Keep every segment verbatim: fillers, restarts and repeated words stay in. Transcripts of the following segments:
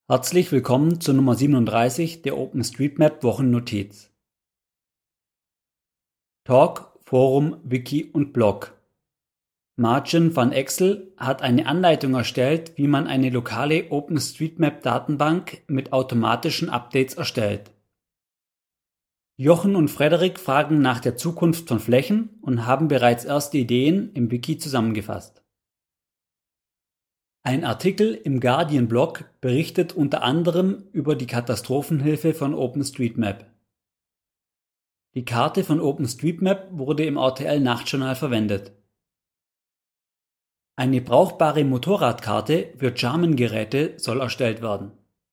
Herzlich willkommen zur Nummer siebenunddreißig der OpenStreetMap Wochennotiz. Talk, Forum, Wiki und Blog. Marcin van Exel hat eine Anleitung erstellt, wie man eine lokale OpenStreetMap-Datenbank mit automatischen Updates erstellt. Jochen und Frederik fragen nach der Zukunft von Flächen und haben bereits erste Ideen im Wiki zusammengefasst. Ein Artikel im Guardian-Blog berichtet unter anderem über die Katastrophenhilfe von OpenStreetMap. Die Karte von OpenStreetMap wurde im R T L-Nachtjournal verwendet. Eine brauchbare Motorradkarte für Garmin-Geräte soll erstellt werden.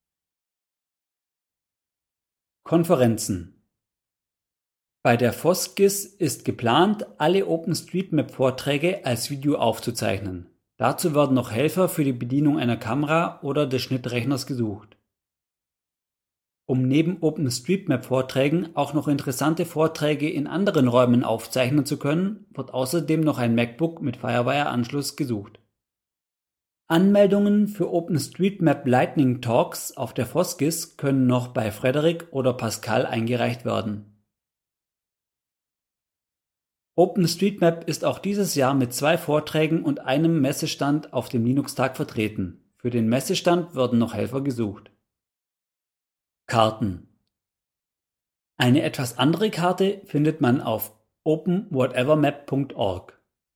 Konferenzen. Bei der Foskis ist geplant, alle OpenStreetMap-Vorträge als Video aufzuzeichnen. Dazu werden noch Helfer für die Bedienung einer Kamera oder des Schnittrechners gesucht. Um neben OpenStreetMap-Vorträgen auch noch interessante Vorträge in anderen Räumen aufzeichnen zu können, wird außerdem noch ein MacBook mit Firewire-Anschluss gesucht. Anmeldungen für OpenStreetMap Lightning Talks auf der Foskis können noch bei Frederik oder Pascal eingereicht werden. OpenStreetMap ist auch dieses Jahr mit zwei Vorträgen und einem Messestand auf dem Linux-Tag vertreten. Für den Messestand werden noch Helfer gesucht. Karten. Eine etwas andere Karte findet man auf open whatever map punkt org.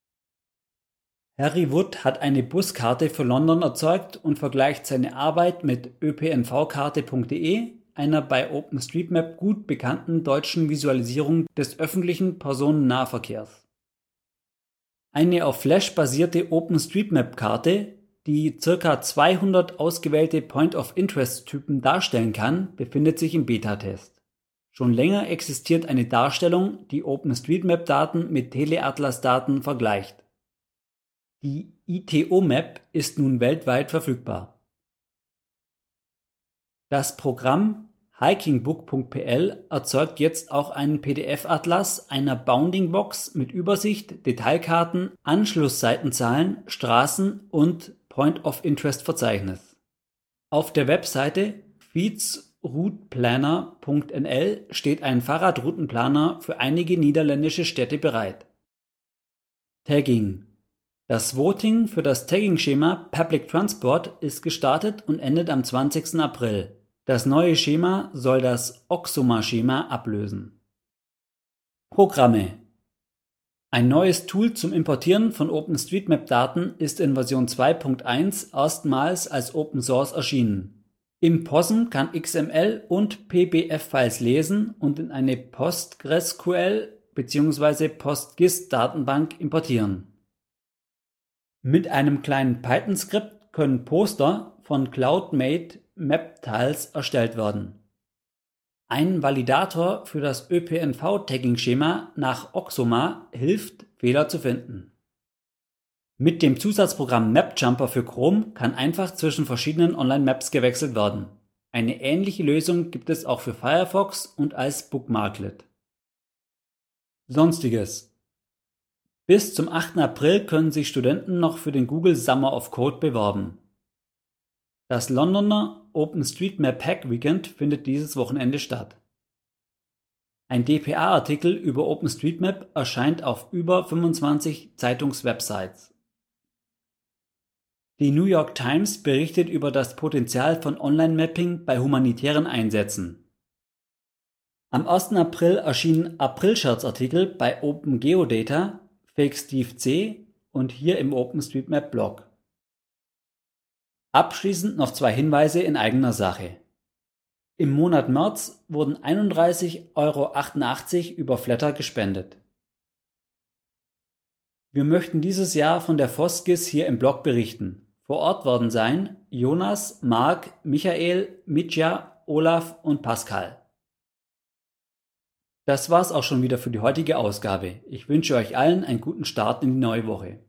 Harry Wood hat eine Buskarte für London erzeugt und vergleicht seine Arbeit mit ö p n v karte punkt d e, einer bei OpenStreetMap gut bekannten deutschen Visualisierung des öffentlichen Personennahverkehrs. Eine auf Flash basierte OpenStreetMap-Karte, die ca. zweihundert ausgewählte Point-of-Interest-Typen darstellen kann, befindet sich im Beta-Test. Schon länger existiert eine Darstellung, die OpenStreetMap-Daten mit Teleatlas-Daten vergleicht. Die I T O-Map ist nun weltweit verfügbar. Das Programm hikingbook punkt p l erzeugt jetzt auch einen P D F-Atlas einer Bounding-Box mit Übersicht, Detailkarten, Anschlussseitenzahlen, Straßen und Point-of-Interest-Verzeichnis. Auf der Webseite fietsrouteplaner punkt n l steht ein Fahrradroutenplaner für einige niederländische Städte bereit. Tagging. Das Voting für das Tagging-Schema Public Transport ist gestartet und endet am zwanzigsten April. Das neue Schema soll das Oxoma-Schema ablösen. Programme. Ein neues Tool zum Importieren von OpenStreetMap-Daten ist in Version zwei Punkt eins erstmals als Open Source erschienen. Im P O S M kann X M L und P B F-Files lesen und in eine PostgreSQL bzw. PostGIS-Datenbank importieren. Mit einem kleinen Python-Skript können Poster von Cloud-Made Map-Tiles erstellt werden. Ein Validator für das Ö P N V-Tagging-Schema nach Oxoma hilft, Fehler zu finden. Mit dem Zusatzprogramm MapJumper für Chrome kann einfach zwischen verschiedenen Online-Maps gewechselt werden. Eine ähnliche Lösung gibt es auch für Firefox und als Bookmarklet. Sonstiges. Bis zum achten April können sich Studenten noch für den Google Summer of Code bewerben. Das Londoner OpenStreetMap Hack Weekend findet dieses Wochenende statt. Ein D P A-Artikel über OpenStreetMap erscheint auf über fünfundzwanzig Zeitungswebsites. Die New York Times berichtet über das Potenzial von Online-Mapping bei humanitären Einsätzen. Am ersten April erschienen April-Scherz-Artikel bei OpenGeodata, FakeSteve-C und hier im OpenStreetMap-Blog. Abschließend noch zwei Hinweise in eigener Sache. Im Monat März wurden einunddreißig Euro achtundachtzig über Flattr gespendet. Wir möchten dieses Jahr von der Foskis hier im Blog berichten. Vor Ort werden sein Jonas, Marc, Michael, Mitja, Olaf und Pascal. Das war's auch schon wieder für die heutige Ausgabe. Ich wünsche euch allen einen guten Start in die neue Woche.